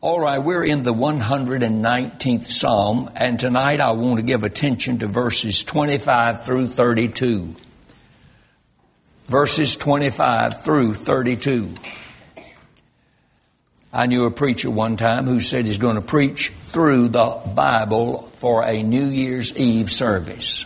All right, we're in the 119th Psalm, and tonight I want to give attention to verses 25 through 32. Verses 25 through 32. I knew a preacher one time who said he's going to preach through the Bible for a New Year's Eve service.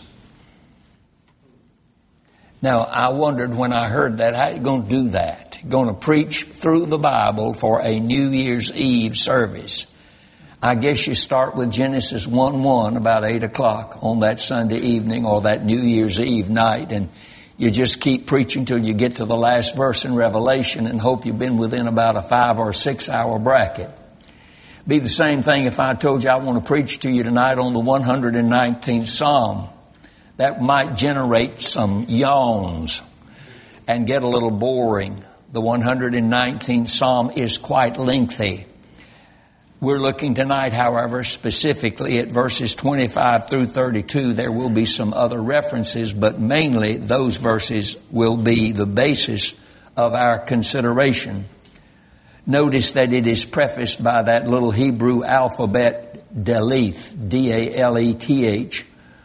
Now, I wondered when I heard that, how are you going to do that? You're going to preach through the Bible for a New Year's Eve service. I guess you start with Genesis 1:1 about 8 o'clock on that Sunday evening or that New Year's Eve night, and you just keep preaching till you get to the last verse in Revelation and hope you've been within about a 5 or 6 hour bracket. Be the same thing if I told you I want to preach to you tonight on the 119th Psalm. That might generate some yawns and get a little boring. The 119th Psalm is quite lengthy. We're looking tonight, however, specifically at verses 25 through 32. There will be some other references, but mainly those verses will be the basis of our consideration. Notice that it is prefaced by that little Hebrew alphabet, Daleth, D-A-L-E-T-H.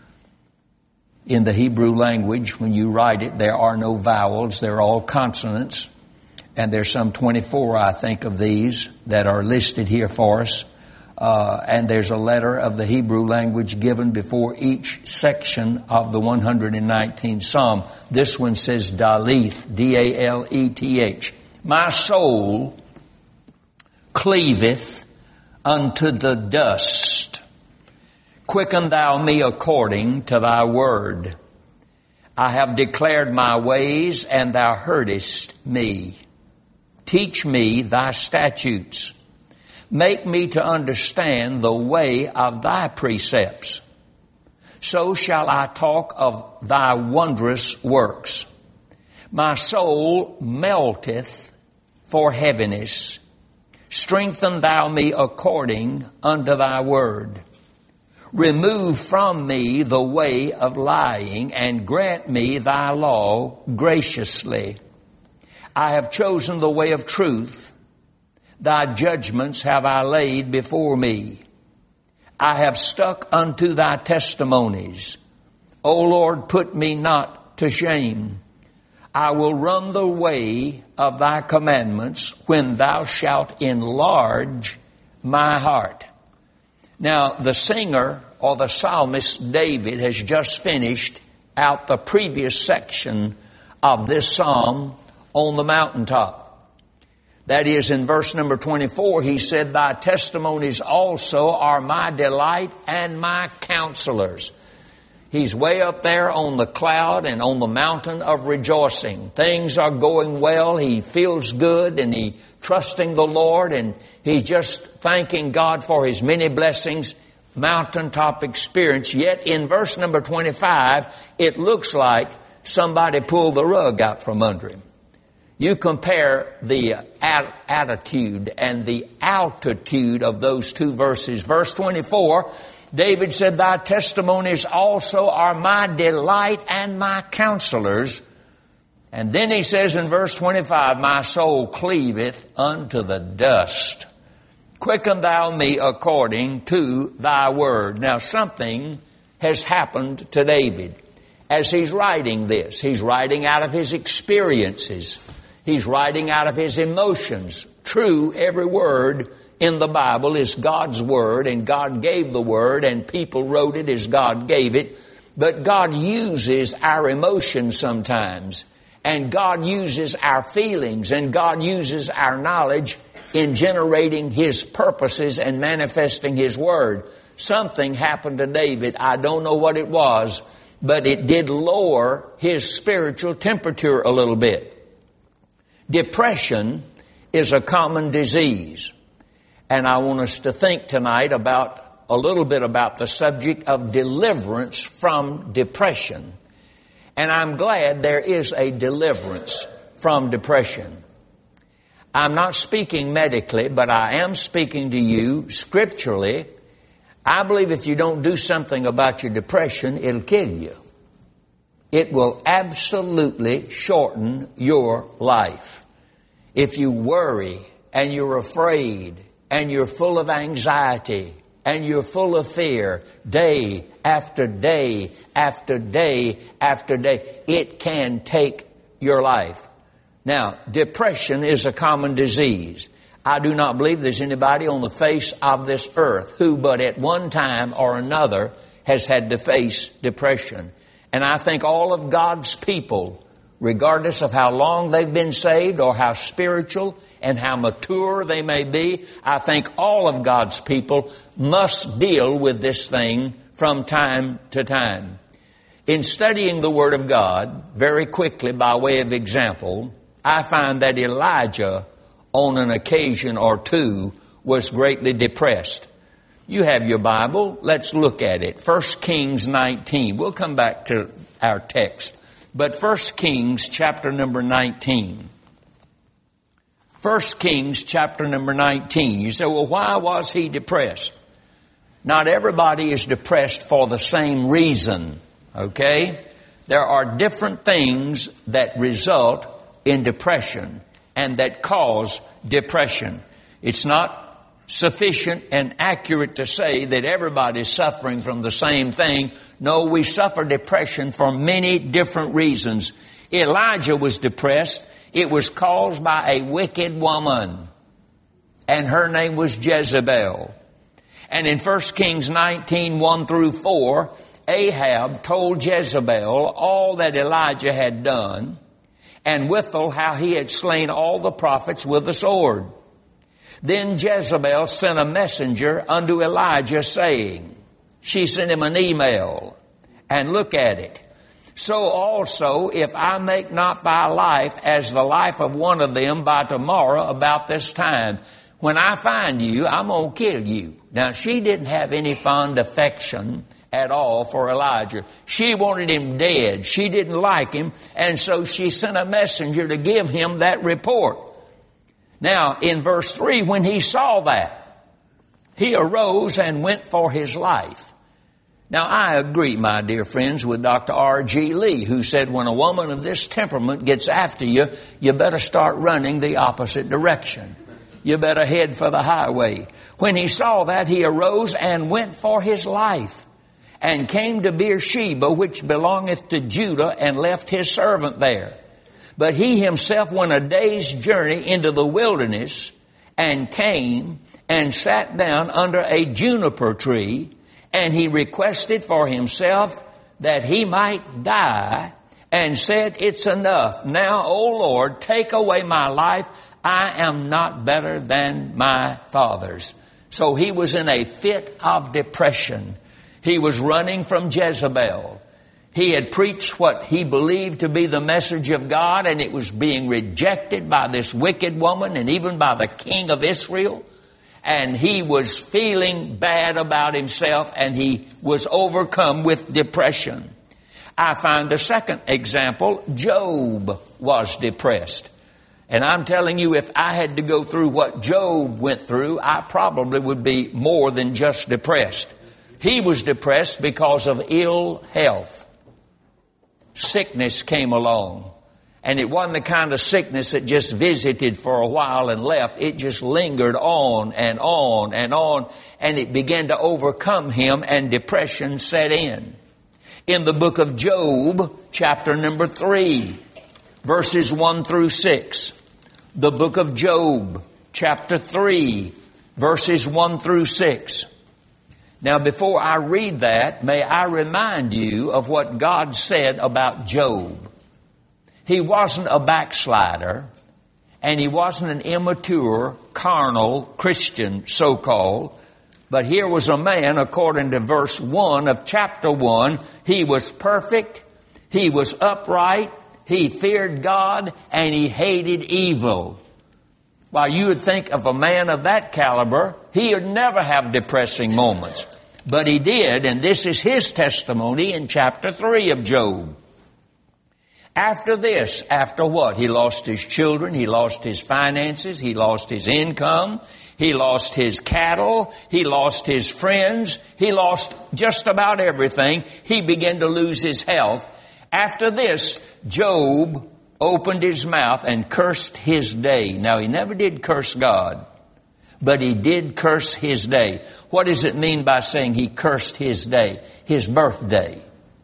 In the Hebrew language, when you write it, there are no vowels. They're all consonants. And there's some 24, I think, of these that are listed here for us. And there's a letter of the Hebrew language given before each section of the 119th Psalm. This one says Daleth, D-A-L-E-T-H. My soul cleaveth unto the dust. Quicken thou me according to thy word. I have declared my ways, and thou heardest me. Teach me thy statutes. Make me to understand the way of thy precepts. So shall I talk of thy wondrous works. My soul melteth for heaviness. Strengthen thou me according unto thy word. Remove from me the way of lying, and grant me thy law graciously. I have chosen the way of truth. Thy judgments have I laid before me. I have stuck unto thy testimonies. O Lord, put me not to shame. I will run the way of thy commandments when thou shalt enlarge my heart. Now, the singer or the psalmist David has just finished out the previous section of this psalm on the mountaintop. That is, in verse number 24, he said, Thy testimonies also are my delight and my counselors. He's way up there on the cloud and on the mountain of rejoicing. Things are going well. He feels good and he's trusting the Lord, and he's just thanking God for his many blessings, mountaintop experience. Yet in verse number 25, it looks like somebody pulled the rug out from under him. You compare the attitude and the altitude of those two verses. Verse 24, David said, Thy testimonies also are my delight and my counselors. And then he says in verse 25, My soul cleaveth unto the dust. Quicken thou me according to thy word. Now something has happened to David as he's writing this. He's writing out of his experiences. He's writing out of his emotions. True, every word in the Bible is God's word, and God gave the word, and people wrote it as God gave it. But God uses our emotions sometimes, and God uses our feelings, and God uses our knowledge in generating His purposes and manifesting His word. Something happened to David. I don't know what it was, but it did lower his spiritual temperature a little bit. Depression is a common disease. And I want us to think tonight about a little bit about the subject of deliverance from depression. And I'm glad there is a deliverance from depression. I'm not speaking medically, but I am speaking to you scripturally. I believe if you don't do something about your depression, it'll kill you. It will absolutely shorten your life. If you worry and you're afraid and you're full of anxiety and you're full of fear day after day after day after day, it can take your life. Now, depression is a common disease. I do not believe there's anybody on the face of this earth who but at one time or another has had to face depression. And I think all of God's people, regardless of how long they've been saved or how spiritual and how mature they may be, I think all of God's people must deal with this thing from time to time. In studying the Word of God, very quickly by way of example, I find that Elijah, on an occasion or two, was greatly depressed. You have your Bible. Let's look at it. 1 Kings 19. We'll come back to our text. But 1 Kings chapter number 19. 1 Kings chapter number 19. You say, well, why was he depressed? Not everybody is depressed for the same reason, okay? There are different things that result in depression and that cause depression. It's not sufficient and accurate to say that everybody's suffering from the same thing. No, we suffer depression for many different reasons. Elijah was depressed. It was caused by a wicked woman, and her name was Jezebel. And in 1 Kings 19, 1 through 4, Ahab told Jezebel all that Elijah had done, and withal how he had slain all the prophets with the sword. Then Jezebel sent a messenger unto Elijah, saying, she sent him an email, and look at it. So also, if I make not thy life as the life of one of them by tomorrow about this time, when I find you, I'm going to kill you. Now, she didn't have any fond affection at all for Elijah. She wanted him dead. She didn't like him, and so she sent a messenger to give him that report. Now, in verse 3, when he saw that, he arose and went for his life. Now, I agree, my dear friends, with Dr. R.G. Lee, who said when a woman of this temperament gets after you, you better start running the opposite direction. You better head for the highway. When he saw that, he arose and went for his life, and came to Beersheba, which belongeth to Judah, and left his servant there. But he himself went a day's journey into the wilderness, and came and sat down under a juniper tree, and he requested for himself that he might die, and said, it's enough. Now, O Lord, take away my life. I am not better than my fathers. So he was in a fit of depression. He was running from Jezebel. He had preached what he believed to be the message of God, and it was being rejected by this wicked woman and even by the king of Israel. And he was feeling bad about himself, and he was overcome with depression. I find a second example. Job was depressed. And I'm telling you, if I had to go through what Job went through, I probably would be more than just depressed. He was depressed because of ill health. Sickness came along. And it wasn't the kind of sickness that just visited for a while and left. It just lingered on and on and on. And it began to overcome him, and depression set in. In the book of Job, chapter number 3, verses 1 through 6. The book of Job, chapter 3, verses 1 through 6. Now, before I read that, may I remind you of what God said about Job. He wasn't a backslider, and he wasn't an immature, carnal Christian, so-called. But here was a man, according to verse 1 of chapter 1, he was perfect, he was upright, he feared God, and he hated evil. While you would think of a man of that caliber, he would never have depressing moments. But he did, and this is his testimony in chapter 3 of Job. After this, after what? He lost his children, he lost his finances, he lost his income, he lost his cattle, he lost his friends, he lost just about everything. He began to lose his health. After this, Job opened his mouth and cursed his day. Now, he never did curse God, but he did curse his day. What does it mean by saying he cursed his day? His birthday.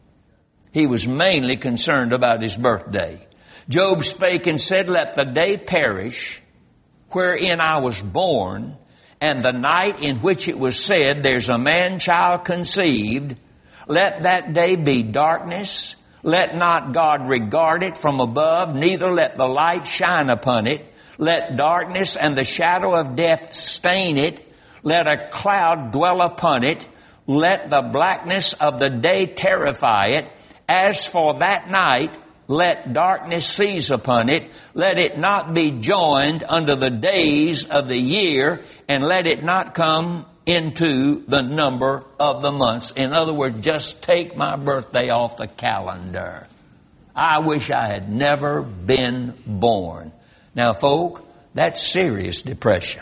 He was mainly concerned about his birthday. Job spake and said, let the day perish wherein I was born, and the night in which it was said, there's a man-child conceived. Let that day be darkness. Let not God regard it from above, neither let the light shine upon it. Let darkness and the shadow of death stain it. Let a cloud dwell upon it. Let the blackness of the day terrify it. As for that night, let darkness seize upon it. Let it not be joined unto the days of the year, and let it not come into the number of the months. In other words, just take my birthday off the calendar. I wish I had never been born. Now, folk, that's serious depression.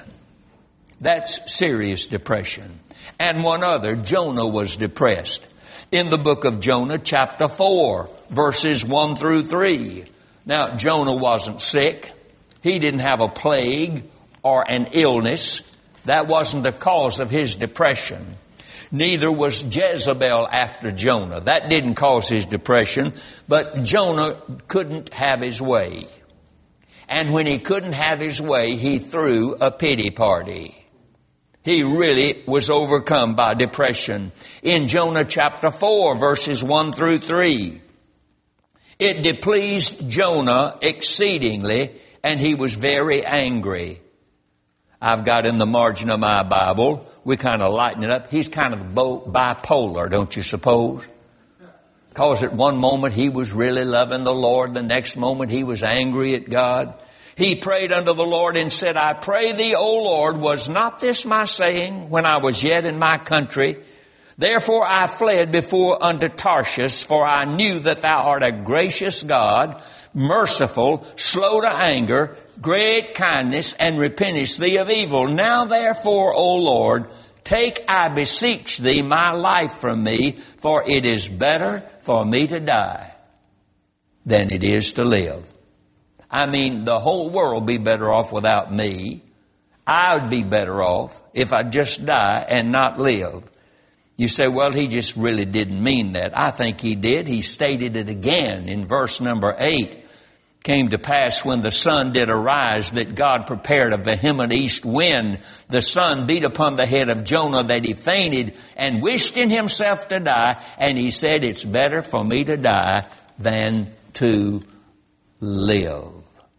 That's serious depression. And one other, Jonah was depressed. In the book of Jonah, chapter 4, verses 1 through 3. Now, Jonah wasn't sick. He didn't have a plague or an illness. That wasn't the cause of his depression. Neither was Jezebel after Jonah. That didn't cause his depression. But Jonah couldn't have his way. And when he couldn't have his way, he threw a pity party. He really was overcome by depression. In Jonah chapter 4, verses 1 through 3, it displeased Jonah exceedingly, and he was very angry. I've got in the margin of my Bible, we kind of lighten it up. He's kind of bipolar, don't you suppose? Because at one moment he was really loving the Lord, the next moment he was angry at God. He prayed unto the Lord and said, I pray thee, O Lord, was not this my saying when I was yet in my country? Therefore I fled before unto Tarshish, for I knew that thou art a gracious God, merciful, slow to anger, great kindness, and repentest thee of evil. Now therefore, O Lord, take, I beseech thee, my life from me, for it is better for me to die than it is to live. I mean, the whole world would be better off without me. I would be better off if I just die and not live. You say, well, he just really didn't mean that. I think he did. He stated it again in verse number 8. Came to pass when the sun did arise that God prepared a vehement east wind. The sun beat upon the head of Jonah that he fainted and wished in himself to die. And he said, it's better for me to die than to live.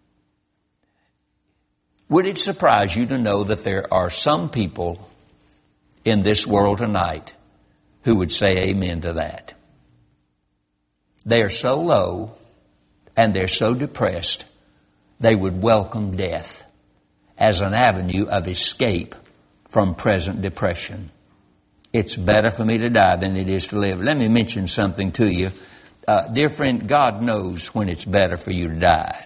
Would it surprise you to know that there are some people in this world tonight who would say amen to that? They are so low and they're so depressed, they would welcome death as an avenue of escape from present depression. It's better for me to die than it is to live. Let me mention something to you. Dear friend, God knows when it's better for you to die.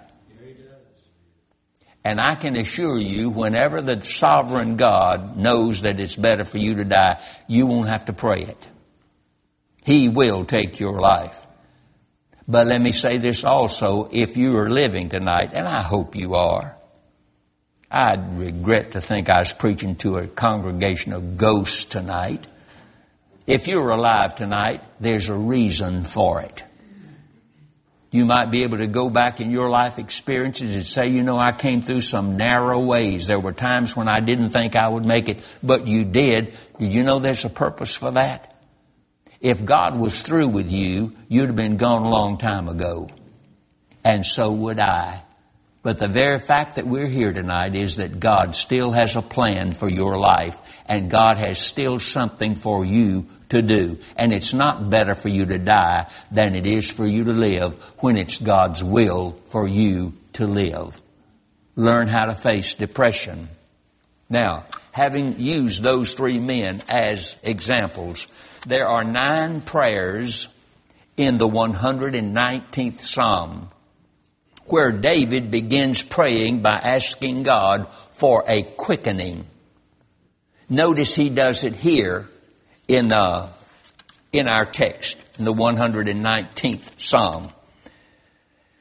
And I can assure you, whenever the sovereign God knows that it's better for you to die, you won't have to pray it. He will take your life. But let me say this also, if you are living tonight, and I hope you are, I'd regret to think I was preaching to a congregation of ghosts tonight. If you're alive tonight, there's a reason for it. You might be able to go back in your life experiences and say, you know, I came through some narrow ways. There were times when I didn't think I would make it, but you did. Did you know there's a purpose for that? If God was through with you, you'd have been gone a long time ago. And so would I. But the very fact that we're here tonight is that God still has a plan for your life, and God has still something for you to do. And it's not better for you to die than it is for you to live when it's God's will for you to live. Learn how to face depression. Now, having used those three men as examples, there are 9 prayers in the 119th Psalm where David begins praying by asking God for a quickening. Notice he does it here in our text, in the 119th Psalm.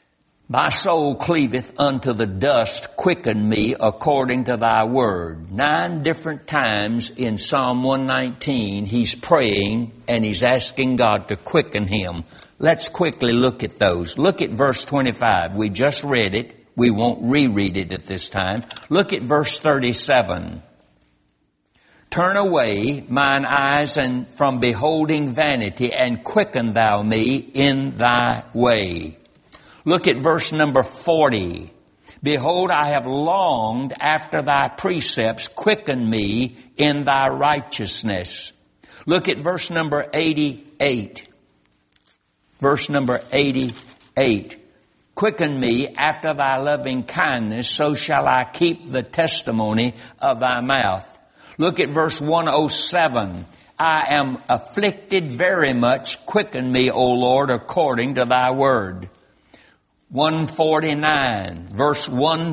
My soul cleaveth unto the dust, quicken me according to thy word. 9 different times in Psalm 119, he's praying and he's asking God to quicken him. Let's quickly look at those. Look at verse 25. We just read it. We won't reread it at this time. Look at verse 37. Turn away mine eyes and from beholding vanity, and quicken thou me in thy way. Look at verse number 40. Behold, I have longed after thy precepts. Quicken me in thy righteousness. Look at verse number 88. Verse number 88. Quicken me after thy loving kindness, so shall I keep the testimony of thy mouth. Look at verse 107. I am afflicted very much. Quicken me, O Lord, according to thy word. 149, verse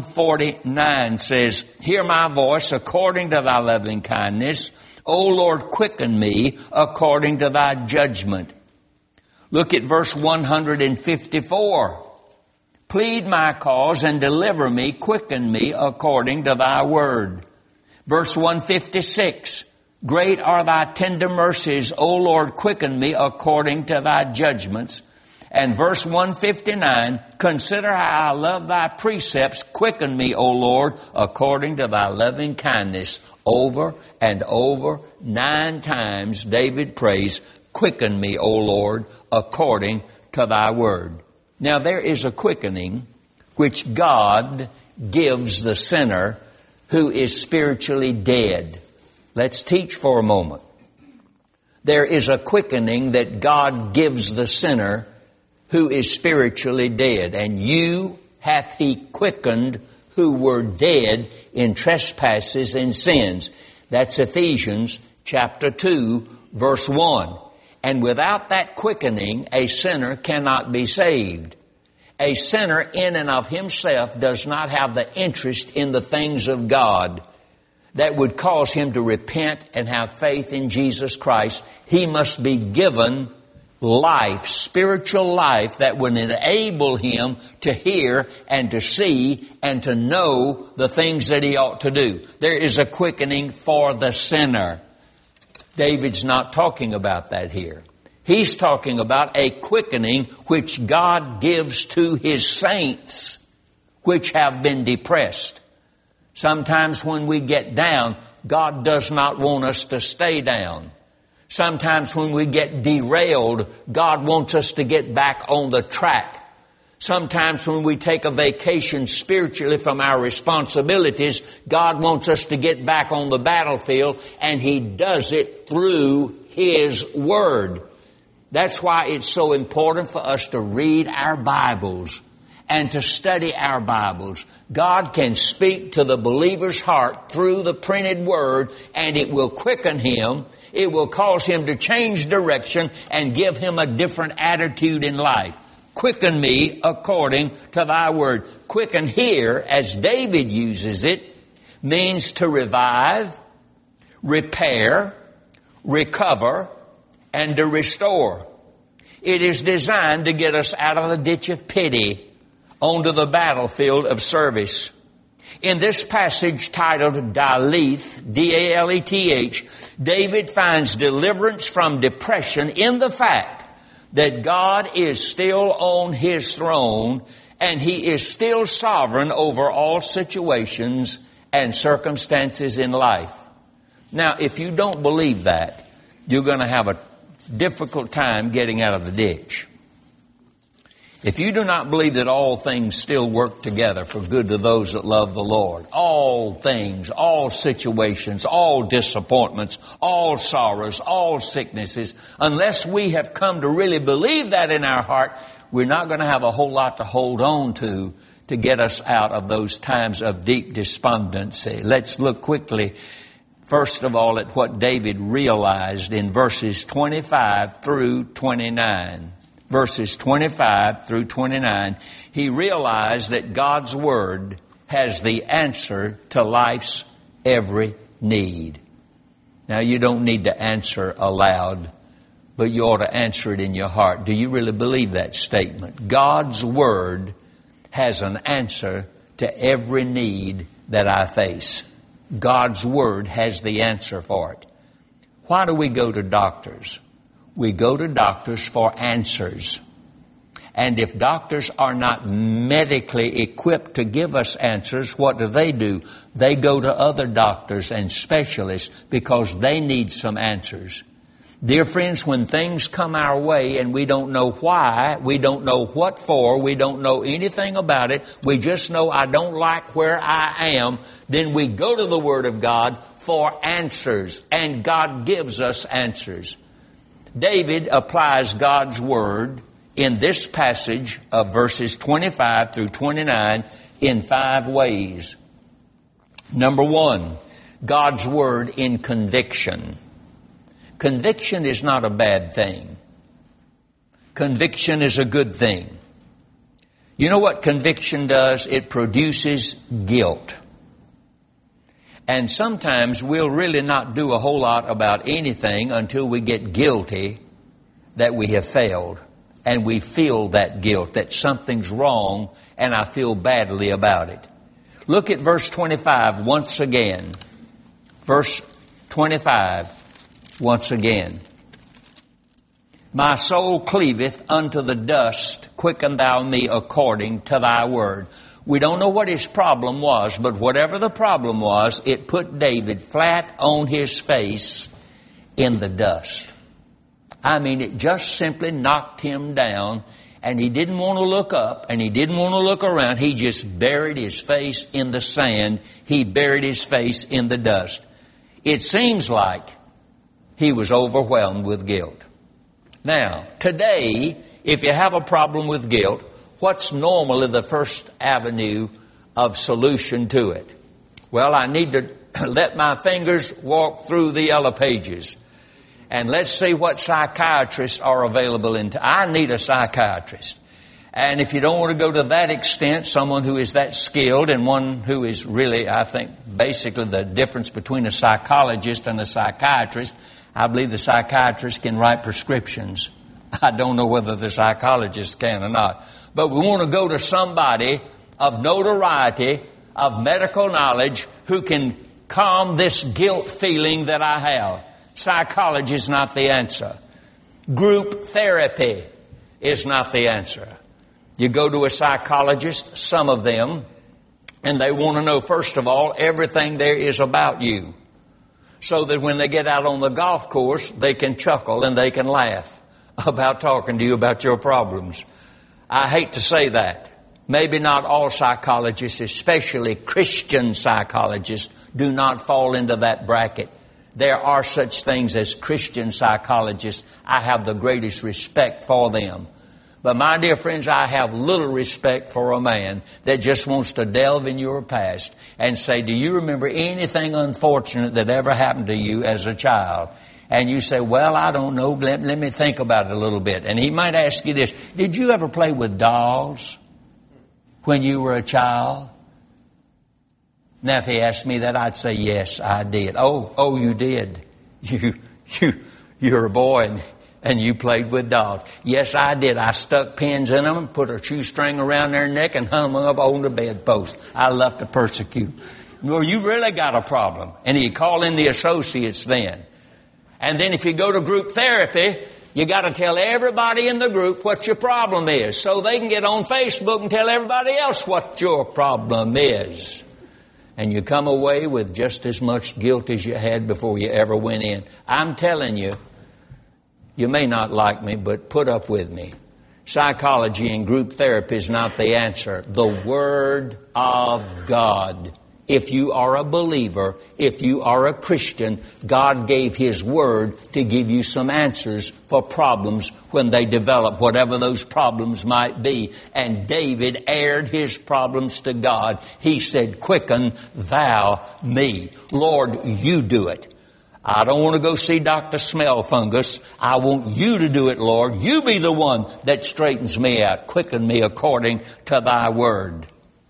149 says, hear my voice according to thy loving kindness. O Lord, quicken me according to thy judgment. Look at verse 154. Plead my cause and deliver me, quicken me according to thy word. Verse 156. Great are thy tender mercies, O Lord, quicken me according to thy judgments. And verse 159, consider how I love thy precepts, quicken me, O Lord, according to thy loving kindness. Over and over, 9 times David prays, quicken me, O Lord, according to thy word. Now there is a quickening which God gives the sinner who is spiritually dead. Let's teach for a moment. There is a quickening that God gives the sinner who is spiritually dead. And you hath he quickened who were dead in trespasses and sins. That's Ephesians chapter 2, verse 1. And without that quickening, a sinner cannot be saved. A sinner in and of himself does not have the interest in the things of God that would cause him to repent and have faith in Jesus Christ. He must be given life, spiritual life, that would enable him to hear and to see and to know the things that he ought to do. There is a quickening for the sinner. David's not talking about that here. He's talking about a quickening which God gives to His saints which have been depressed. Sometimes when we get down, God does not want us to stay down. Sometimes when we get derailed, God wants us to get back on the track. Sometimes when we take a vacation spiritually from our responsibilities, God wants us to get back on the battlefield, and He does it through His Word. That's why it's so important for us to read our Bibles and to study our Bibles. God can speak to the believer's heart through the printed Word, and it will quicken him. It will cause him to change direction and give him a different attitude in life. Quicken me according to thy word. Quicken here, as David uses it, means to revive, repair, recover, and to restore. It is designed to get us out of the ditch of pity onto the battlefield of service. In this passage titled Daleth, D-A-L-E-T-H, David finds deliverance from depression in the fact that God is still on His throne and He is still sovereign over all situations and circumstances in life. Now, if you don't believe that, you're going to have a difficult time getting out of the ditch. If you do not believe that all things still work together for good to those that love the Lord, all things, all situations, all disappointments, all sorrows, all sicknesses, unless we have come to really believe that in our heart, we're not going to have a whole lot to hold on to get us out of those times of deep despondency. Let's look quickly, first of all, at what David realized in verses 25 through 29. Verses 25 through 29, he realized that God's Word has the answer to life's every need. Now, you don't need to answer aloud, but you ought to answer it in your heart. Do you really believe that statement? God's Word has an answer to every need that I face. God's Word has the answer for it. Why do we go to doctors? We go to doctors for answers. And if doctors are not medically equipped to give us answers, what do? They go to other doctors and specialists because they need some answers. Dear friends, when things come our way and we don't know why, we don't know what for, we don't know anything about it, we just know I don't like where I am, then we go to the Word of God for answers, and God gives us answers. David applies God's Word in this passage of verses 25 through 29 in 5 ways. Number 1, God's Word in conviction. Conviction is not a bad thing. Conviction is a good thing. You know what conviction does? It produces guilt. And sometimes we'll really not do a whole lot about anything until we get guilty that we have failed. And we feel that guilt, that something's wrong, and I feel badly about it. Look at verse 25 once again. Verse 25 once again. My soul cleaveth unto the dust, quicken thou me according to thy word. We don't know what his problem was, but whatever the problem was, it put David flat on his face in the dust. I mean, it just simply knocked him down, and he didn't want to look up, and he didn't want to look around. He just buried his face in the sand. He buried his face in the dust. It seems like he was overwhelmed with guilt. Now, today, if you have a problem with guilt, what's normally the first avenue of solution to it? Well, I need to let my fingers walk through the yellow pages. And let's see what psychiatrists are available I need a psychiatrist. And if you don't want to go to that extent, someone who is that skilled and one who is really, I think, basically the difference between a psychologist and a psychiatrist, I believe the psychiatrist can write prescriptions. I don't know whether the psychologist can or not. But we want to go to somebody of notoriety, of medical knowledge, who can calm this guilt feeling that I have. Psychology is not the answer. Group therapy is not the answer. You go to a psychologist, some of them, and they want to know, first of all, everything there is about you. So that when they get out on the golf course, they can chuckle and they can laugh about talking to you about your problems. I hate to say that. Maybe not all psychologists, especially Christian psychologists, do not fall into that bracket. There are such things as Christian psychologists. I have the greatest respect for them. But my dear friends, I have little respect for a man that just wants to delve in your past and say, do you remember anything unfortunate that ever happened to you as a child? And you say, well, I don't know. Let me think about it a little bit. And he might ask you this, did you ever play with dolls when you were a child? Now, if he asked me that, I'd say, yes, I did. Oh, you did. You're a boy and you played with dolls. Yes, I did. I stuck pins in them, put a shoestring around their neck and hung them up on the bedpost. I love to persecute. Well, you really got a problem. And he'd call in the associates then. And then if you go to group therapy, you got to tell everybody in the group what your problem is so they can get on Facebook and tell everybody else what your problem is. And you come away with just as much guilt as you had before you ever went in. I'm telling you, you may not like me, but put up with me. Psychology and group therapy is not the answer. The Word of God. If you are a believer, if you are a Christian, God gave His Word to give you some answers for problems when they develop, whatever those problems might be. And David aired his problems to God. He said, quicken thou me. Lord, you do it. I don't want to go see Dr. Smell Fungus. I want you to do it, Lord. You be the one that straightens me out. Quicken me according to thy word.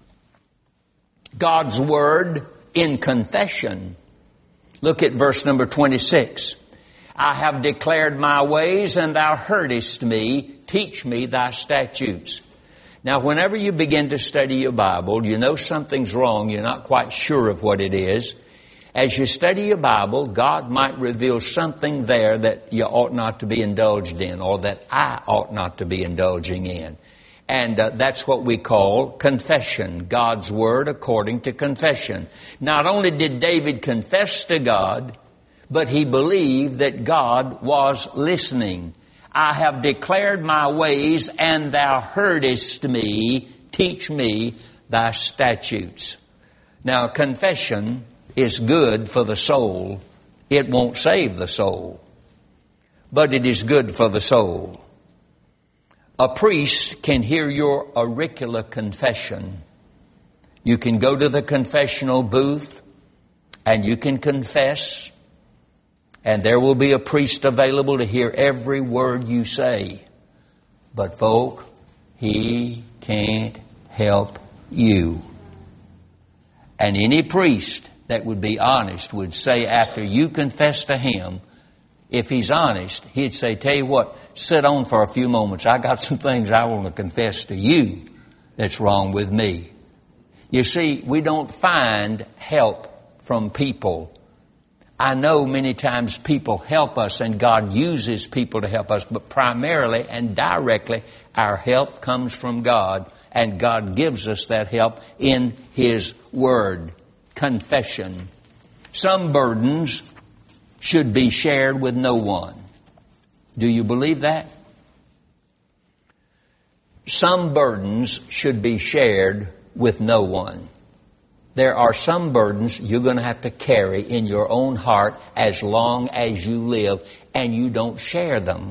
God's word in confession. Look at verse number 26. I have declared my ways, and thou heardest me. Teach me thy statutes. Now, whenever you begin to study your Bible, you know something's wrong. You're not quite sure of what it is. As you study your Bible, God might reveal something there that you ought not to be indulged in, or that I ought not to be indulging in. And that's what we call confession, God's Word according to confession. Not only did David confess to God, but he believed that God was listening. I have declared my ways, and thou heardest me. Teach me thy statutes. Now, confession is good for the soul. It won't save the soul, but it is good for the soul. A priest can hear your auricular confession. You can go to the confessional booth and you can confess, and there will be a priest available to hear every word you say. But folk, he can't help you. And any priest that would be honest would say after you confess to him, if he's honest, he'd say, tell you what, sit on for a few moments. I got some things I want to confess to you that's wrong with me. You see, we don't find help from people. I know many times people help us and God uses people to help us, but primarily and directly our help comes from God, and God gives us that help in His Word. Confession. Some burdens should be shared with no one. Do you believe that? Some burdens should be shared with no one. There are some burdens you're going to have to carry in your own heart as long as you live, and you don't share them.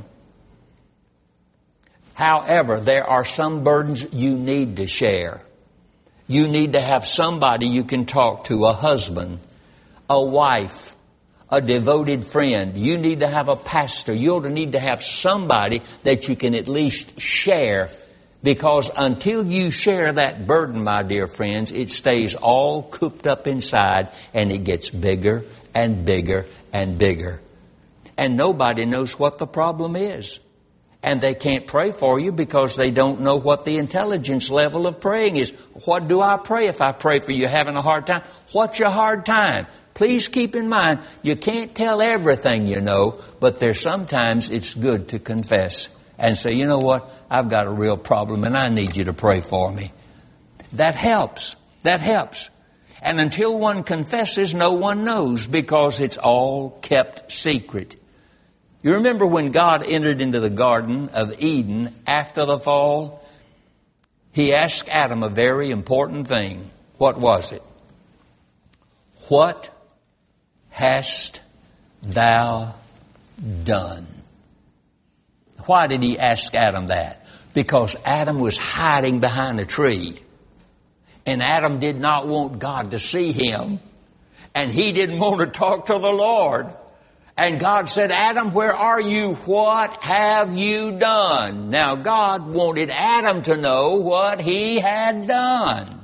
However, there are some burdens you need to share. You need to have somebody you can talk to, a husband, a wife, a devoted friend. You need to have a pastor. You'll need to have somebody that you can at least share, because until you share that burden, my dear friends, it stays all cooped up inside and it gets bigger and bigger and bigger. And nobody knows what the problem is. And they can't pray for you because they don't know what the intelligence level of praying is. What do I pray if I pray for you having a hard time? What's your hard time? Please keep in mind, you can't tell everything you know, but there's sometimes it's good to confess and say, you know what, I've got a real problem and I need you to pray for me. That helps. That helps. And until one confesses, no one knows, because it's all kept secret. You remember when God entered into the Garden of Eden after the fall? He asked Adam a very important thing. What was it? What hast thou done? Why did he ask Adam that? Because Adam was hiding behind a tree. And Adam did not want God to see him. And he didn't want to talk to the Lord. And God said, Adam, where are you? What have you done? Now, God wanted Adam to know what he had done.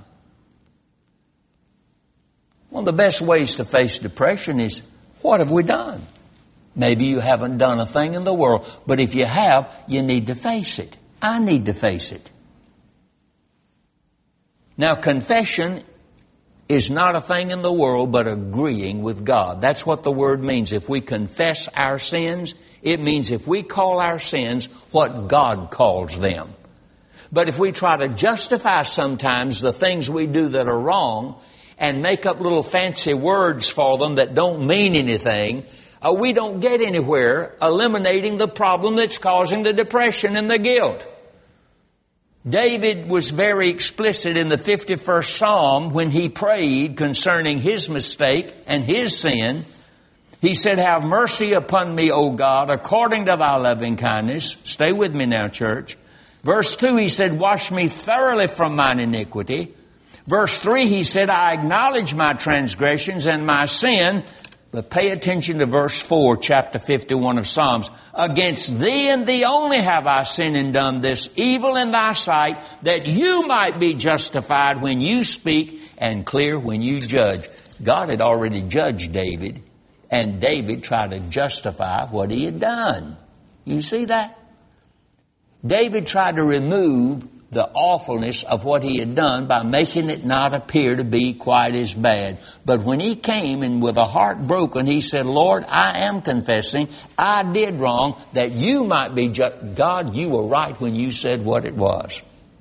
One of the best ways to face depression is, what have we done? Maybe you haven't done a thing in the world, but if you have, you need to face it. I need to face it. Now, confession is not a thing in the world, but agreeing with God. That's what the word means. If we confess our sins, it means if we call our sins what God calls them. But if we try to justify sometimes the things we do that are wrong and make up little fancy words for them that don't mean anything, we don't get anywhere eliminating the problem that's causing the depression and the guilt. David was very explicit in the 51st Psalm when he prayed concerning his mistake and his sin. He said, have mercy upon me, O God, according to thy loving kindness. Stay with me now, church. Verse 2, he said, wash me thoroughly from mine iniquity. Verse 3, he said, I acknowledge my transgressions and my sin. But pay attention to verse 4, chapter 51 of Psalms. Against thee and thee only have I sinned and done this evil in thy sight, that you might be justified when you speak and clear when you judge. God had already judged David, and David tried to justify what he had done. You see that? David tried to remove the awfulness of what he had done by making it not appear to be quite as bad. But when he came and with a heart broken, he said, Lord, I am confessing I did wrong, that you might be just. God, you were right when you said what it was.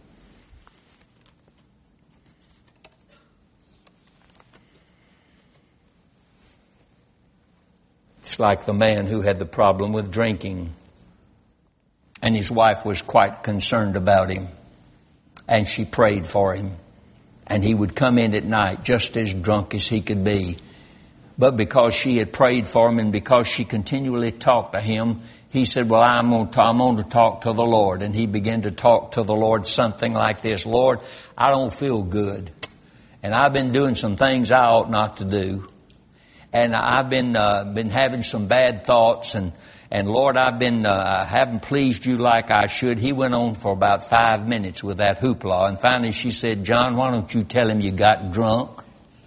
It's like the man who had the problem with drinking, and his wife was quite concerned about him. And she prayed for him. And he would come in at night just as drunk as he could be. But because she had prayed for him and because she continually talked to him, he said, well, I'm going to talk to the Lord. And he began to talk to the Lord something like this. Lord, I don't feel good. And I've been doing some things I ought not to do. And I've been having some bad thoughts, and Lord, I haven't pleased you like I should. He went on for about 5 minutes with that hoopla, and finally she said, John, why don't you tell him you got drunk?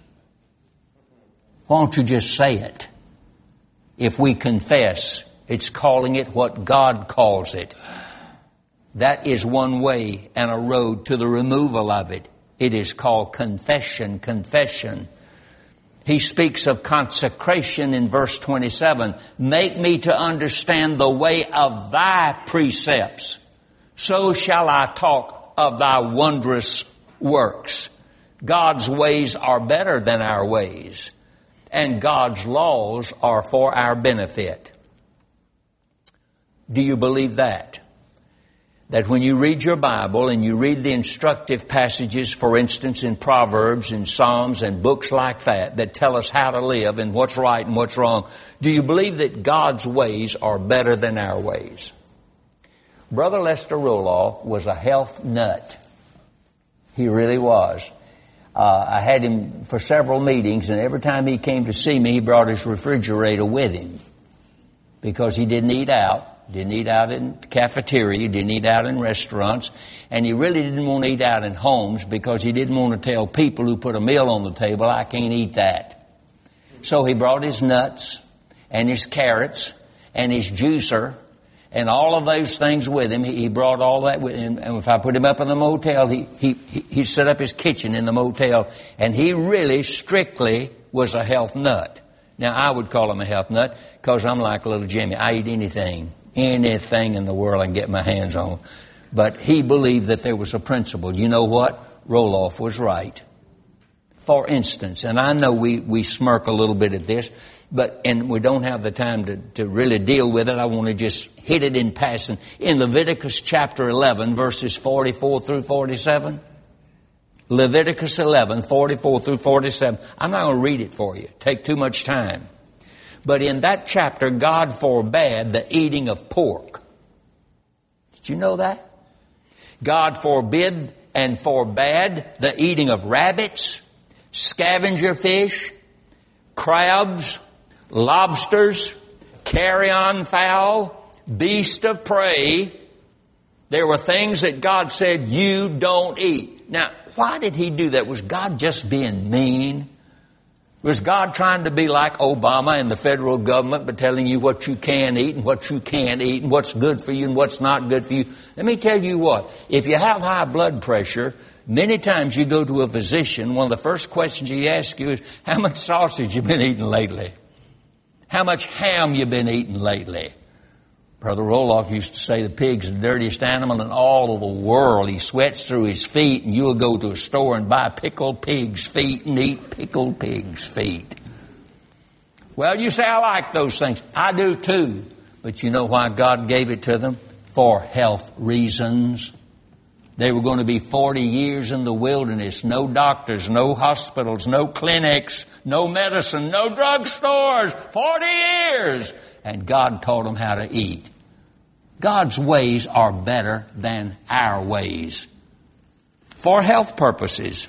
Why don't you just say it? If we confess, it's calling it what God calls it. That is one way and a road to the removal of it. It is called confession. He speaks of consecration in verse 27. Make me to understand the way of thy precepts. So shall I talk of thy wondrous works. God's ways are better than our ways. And God's laws are for our benefit. Do you believe that? That when you read your Bible and you read the instructive passages, for instance, in Proverbs and Psalms and books like that tell us how to live and what's right and what's wrong, do you believe that God's ways are better than our ways? Brother Lester Roloff was a health nut. He really was. I had him for several meetings, and every time he came to see me, he brought his refrigerator with him because he didn't eat out. Didn't eat out in the cafeteria, didn't eat out in restaurants, and he really didn't want to eat out in homes because he didn't want to tell people who put a meal on the table, I can't eat that. So he brought his nuts and his carrots and his juicer and all of those things with him. He brought all that with him, and if I put him up in the motel, he set up his kitchen in the motel, and he really strictly was a health nut. Now, I would call him a health nut because I'm like little Jimmy. I eat anything in the world I can get my hands on. But he believed that there was a principle. You know what? Roloff was right. For instance, and I know we smirk a little bit at this, and we don't have the time to really deal with it. I want to just hit it in passing. In Leviticus chapter 11, verses 44 through 47. Leviticus 11, 44 through 47. I'm not going to read it for you. Take too much time. But in that chapter, God forbade the eating of pork. Did you know that? God forbid and forbade the eating of rabbits, scavenger fish, crabs, lobsters, carrion fowl, beast of prey. There were things that God said you don't eat. Now, why did he do that? Was God just being mean? Was God trying to be like Obama and the federal government, but telling you what you can eat and what you can't eat and what's good for you and what's not good for you? Let me tell you what. If you have high blood pressure, many times you go to a physician, one of the first questions he asks you is, how much sausage you been eating lately? How much ham you been eating lately? Brother Roloff used to say the pig's the dirtiest animal in all of the world. He sweats through his feet, and you'll go to a store and buy pickled pig's feet and eat pickled pig's feet. Well, you say, I like those things. I do too. But you know why God gave it to them? For health reasons. They were going to be 40 years in the wilderness. No doctors, no hospitals, no clinics, no medicine, no drugstores. 40 years. And God taught them how to eat. God's ways are better than our ways. For health purposes.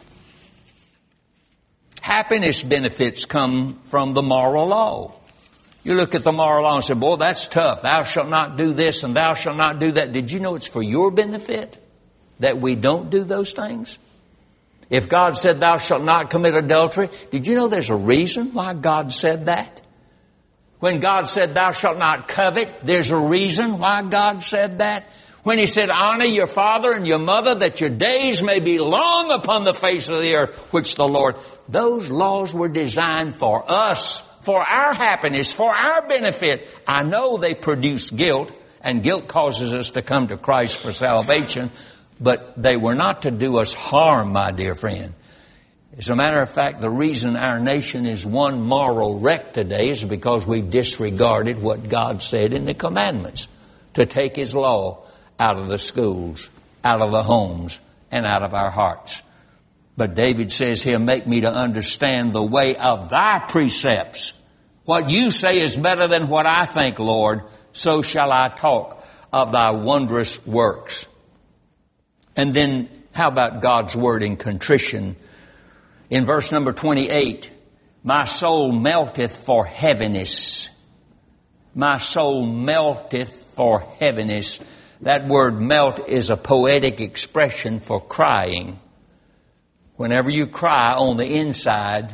Happiness benefits come from the moral law. You look at the moral law and say, boy, that's tough. Thou shalt not do this and thou shalt not do that. Did you know it's for your benefit that we don't do those things? If God said thou shalt not commit adultery, did you know there's a reason why God said that? When God said thou shalt not covet, there's a reason why God said that. When he said, honor your father and your mother that your days may be long upon the face of the earth, which the Lord, those laws were designed for us, for our happiness, for our benefit. I know they produce guilt, and guilt causes us to come to Christ for salvation, but they were not to do us harm, my dear friend. As a matter of fact, the reason our nation is one moral wreck today is because we disregarded what God said in the commandments, to take His law out of the schools, out of the homes, and out of our hearts. But David says here, make me to understand the way of thy precepts. What you say is better than what I think, Lord. So shall I talk of thy wondrous works. And then how about God's word in contrition? In verse number 28, my soul melteth for heaviness. My soul melteth for heaviness. That word melt is a poetic expression for crying. Whenever you cry on the inside,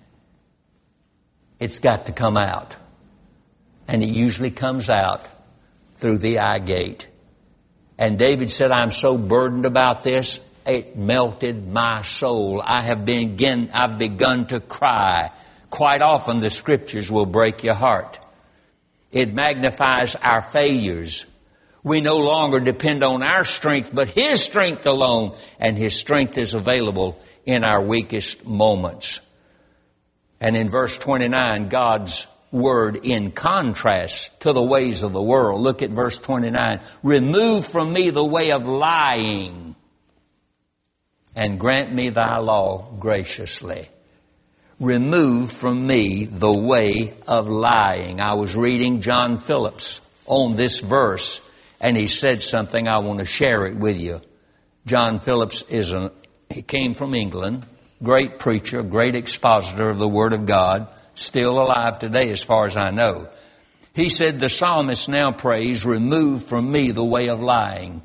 it's got to come out. And it usually comes out through the eye gate. And David said, I'm so burdened about this, it melted my soul. I've begun to cry. Quite often the Scriptures will break your heart. It magnifies our failures. We no longer depend on our strength, but His strength alone. And His strength is available in our weakest moments. And in verse 29, God's word in contrast to the ways of the world. Look at verse 29. Remove from me the way of lying, and grant me thy law graciously. Remove from me the way of lying. I was reading John Phillips on this verse, and he said something. I want to share it with you. John Phillips he came from England, great preacher, great expositor of the Word of God, still alive today as far as I know. He said, the psalmist now prays, remove from me the way of lying.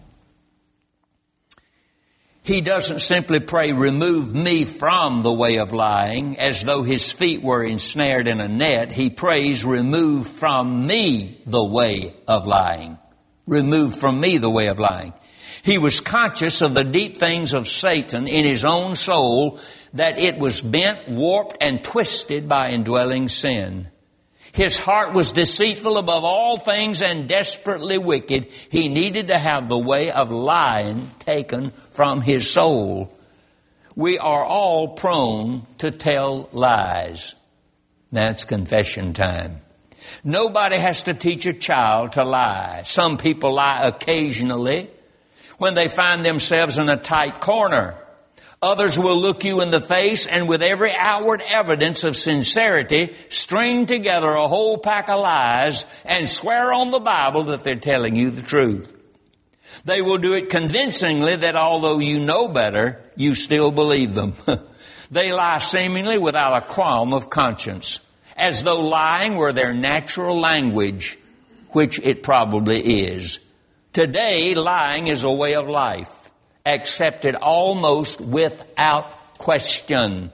He doesn't simply pray, remove me from the way of lying, as though his feet were ensnared in a net. He prays, remove from me the way of lying. Remove from me the way of lying. He was conscious of the deep things of Satan in his own soul, that it was bent, warped, and twisted by indwelling sin. His heart was deceitful above all things and desperately wicked. He needed to have the way of lying taken from his soul. We are all prone to tell lies. Now it's confession time. Nobody has to teach a child to lie. Some people lie occasionally when they find themselves in a tight corner. Others will look you in the face and with every outward evidence of sincerity string together a whole pack of lies and swear on the Bible that they're telling you the truth. They will do it convincingly that although you know better, you still believe them. They lie seemingly without a qualm of conscience, as though lying were their natural language, which it probably is. Today, lying is a way of life, accepted almost without question.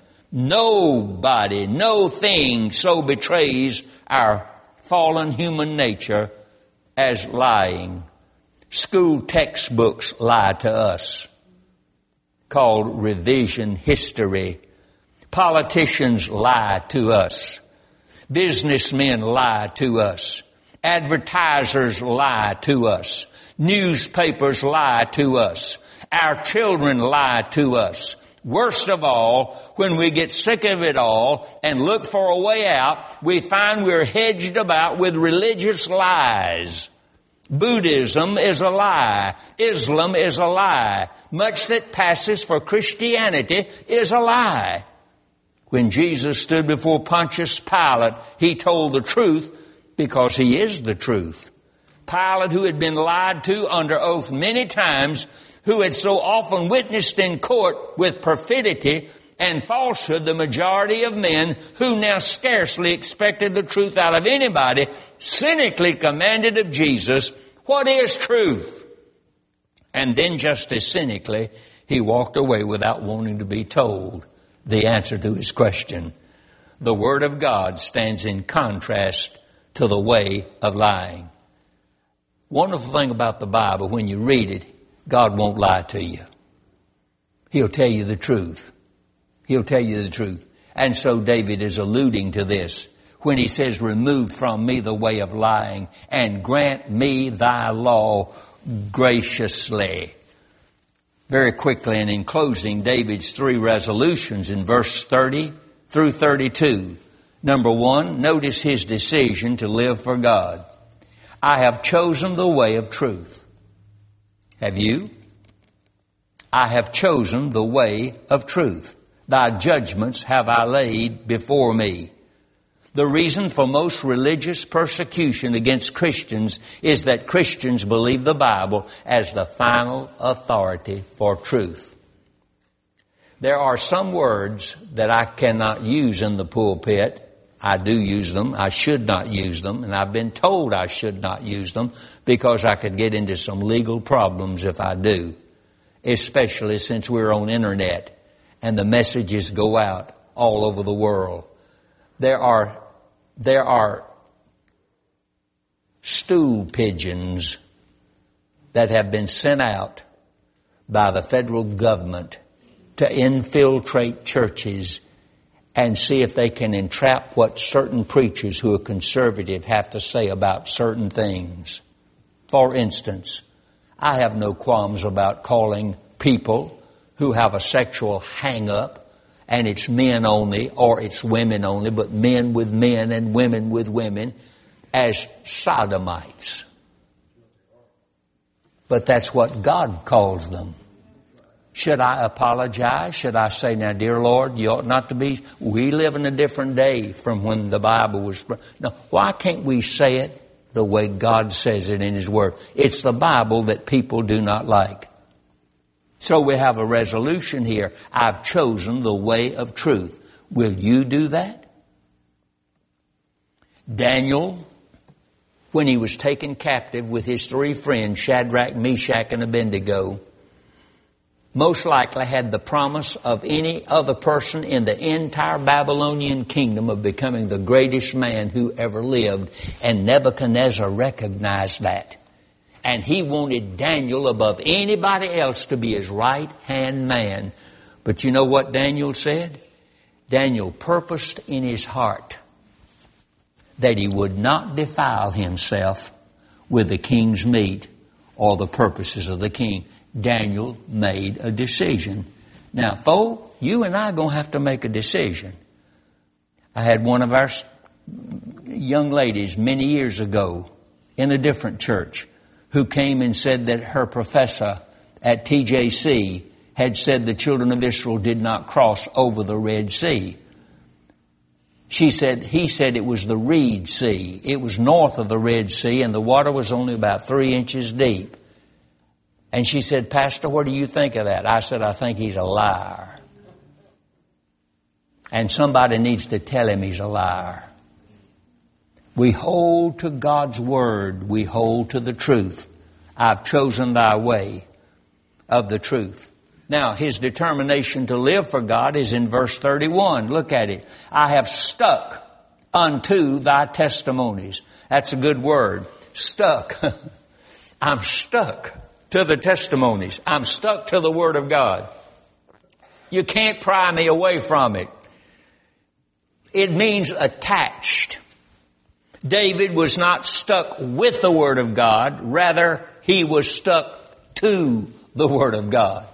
Nobody, no thing so betrays our fallen human nature as lying. School textbooks lie to us, called revision history. Politicians lie to us. Businessmen lie to us. Advertisers lie to us. Newspapers lie to us. Our children lie to us. Worst of all, when we get sick of it all and look for a way out, we find we're hedged about with religious lies. Buddhism is a lie. Islam is a lie. Much that passes for Christianity is a lie. When Jesus stood before Pontius Pilate, he told the truth because he is the truth. Pilate, who had been lied to under oath many times, who had so often witnessed in court with perfidy and falsehood the majority of men who now scarcely expected the truth out of anybody, cynically commanded of Jesus, what is truth? And then just as cynically, he walked away without wanting to be told the answer to his question. The Word of God stands in contrast to the way of lying. Wonderful thing about the Bible, when you read it, God won't lie to you. He'll tell you the truth. He'll tell you the truth. And so David is alluding to this when he says, remove from me the way of lying and grant me thy law graciously. Very quickly and in closing, David's 3 resolutions in verse 30 through 32. Number 1, notice his decision to live for God. I have chosen the way of truth. Have you? I have chosen the way of truth. Thy judgments have I laid before me. The reason for most religious persecution against Christians is that Christians believe the Bible as the final authority for truth. There are some words that I cannot use in the pulpit. I do use them. I should not use them. And I've been told I should not use them because I could get into some legal problems if I do. Especially since we're on internet and the messages go out all over the world. There are stool pigeons that have been sent out by the federal government to infiltrate churches and see if they can entrap what certain preachers who are conservative have to say about certain things. For instance, I have no qualms about calling people who have a sexual hang-up, and it's men only or it's women only, but men with men and women with women, as sodomites. But that's what God calls them. Should I apologize? Should I say, now, dear Lord, you ought not to be... We live in a different day from when the Bible was... No, why can't we say it the way God says it in His Word? It's the Bible that people do not like. So we have a resolution here. I've chosen the way of truth. Will you do that? Daniel, when he was taken captive with his 3 friends, Shadrach, Meshach, and Abednego, most likely had the promise of any other person in the entire Babylonian kingdom of becoming the greatest man who ever lived. And Nebuchadnezzar recognized that. And he wanted Daniel above anybody else to be his right-hand man. But you know what Daniel said? Daniel purposed in his heart that he would not defile himself with the king's meat or the purposes of the king. Daniel made a decision. Now, folk, you and I are going to have to make a decision. I had one of our young ladies many years ago in a different church who came and said that her professor at TJC had said the children of Israel did not cross over the Red Sea. He said it was the Reed Sea. It was north of the Red Sea and the water was only about 3 inches deep. And she said, Pastor, what do you think of that? I said, I think he's a liar. And somebody needs to tell him he's a liar. We hold to God's Word. We hold to the truth. I've chosen thy way of the truth. Now, his determination to live for God is in verse 31. Look at it. I have stuck unto thy testimonies. That's a good word. Stuck. I'm stuck to the testimonies. I'm stuck to the Word of God. You can't pry me away from it. It means attached. David was not stuck with the Word of God. Rather, he was stuck to the Word of God.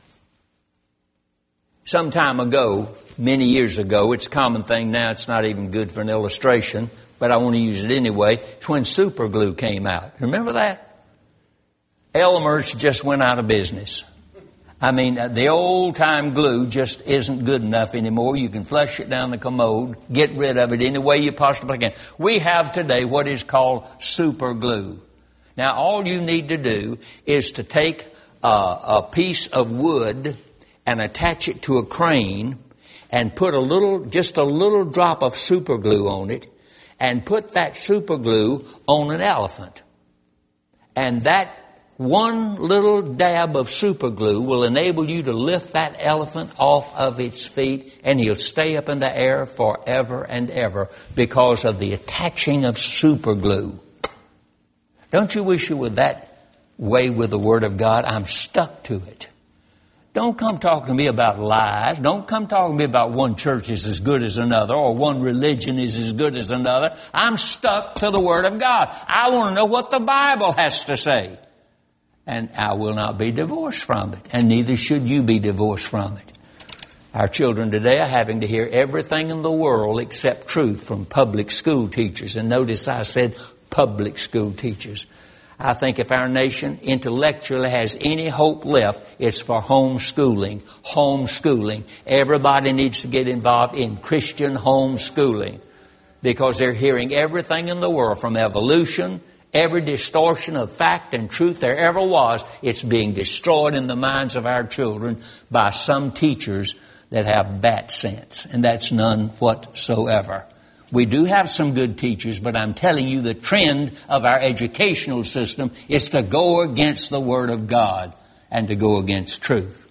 Some time ago, many years ago, it's a common thing now, it's not even good for an illustration, but I want to use it anyway. It's when super glue came out. Remember that? Elmer's just went out of business. I mean, the old-time glue just isn't good enough anymore. You can flush it down the commode, get rid of it any way you possibly can. We have today what is called super glue. Now, all you need to do is to take a piece of wood and attach it to a crane and put just a little drop of super glue on it and put that super glue on an elephant. And that one little dab of super glue will enable you to lift that elephant off of its feet and he'll stay up in the air forever and ever because of the attaching of super glue. Don't you wish you were that way with the Word of God? I'm stuck to it. Don't come talking to me about lies. Don't come talking to me about one church is as good as another or one religion is as good as another. I'm stuck to the Word of God. I want to know what the Bible has to say. And I will not be divorced from it. And neither should you be divorced from it. Our children today are having to hear everything in the world except truth from public school teachers. And notice I said public school teachers. I think if our nation intellectually has any hope left, it's for homeschooling. Homeschooling. Everybody needs to get involved in Christian homeschooling because they're hearing everything in the world from evolution, every distortion of fact and truth there ever was. It's being destroyed in the minds of our children by some teachers that have bat sense, and that's none whatsoever. We do have some good teachers, but I'm telling you the trend of our educational system is to go against the Word of God and to go against truth.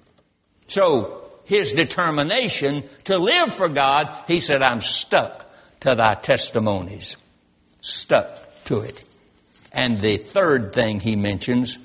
So, his determination to live for God, he said, I'm stuck to thy testimonies. Stuck to it. And the third thing he mentions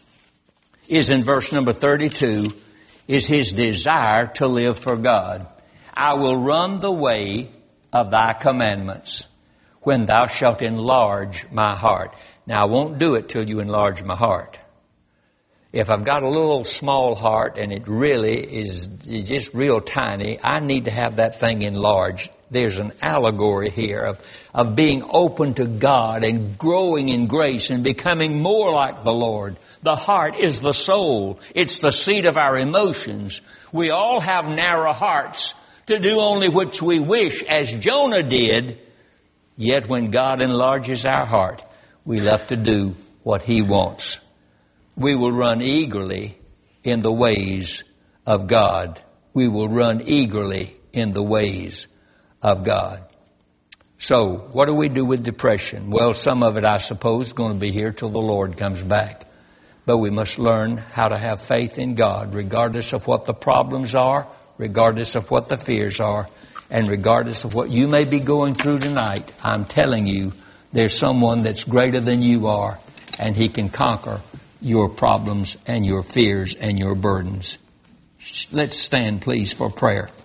is in verse number 32, is his desire to live for God. I will run the way of thy commandments when thou shalt enlarge my heart. Now, I won't do it till you enlarge my heart. If I've got a little small heart and it really is just real tiny, I need to have that thing enlarged. There's an allegory here of being open to God and growing in grace and becoming more like the Lord. The heart is the soul. It's the seat of our emotions. We all have narrow hearts to do only which we wish, as Jonah did. Yet when God enlarges our heart, we love to do what He wants. We will run eagerly in the ways of God. We will run eagerly in the ways of God. So, what do we do with depression? Well, some of it, I suppose, is going to be here till the Lord comes back. But we must learn how to have faith in God, regardless of what the problems are, regardless of what the fears are, and regardless of what you may be going through tonight. I'm telling you, there's someone that's greater than you are, and He can conquer your problems and your fears and your burdens. Let's stand, please, for prayer.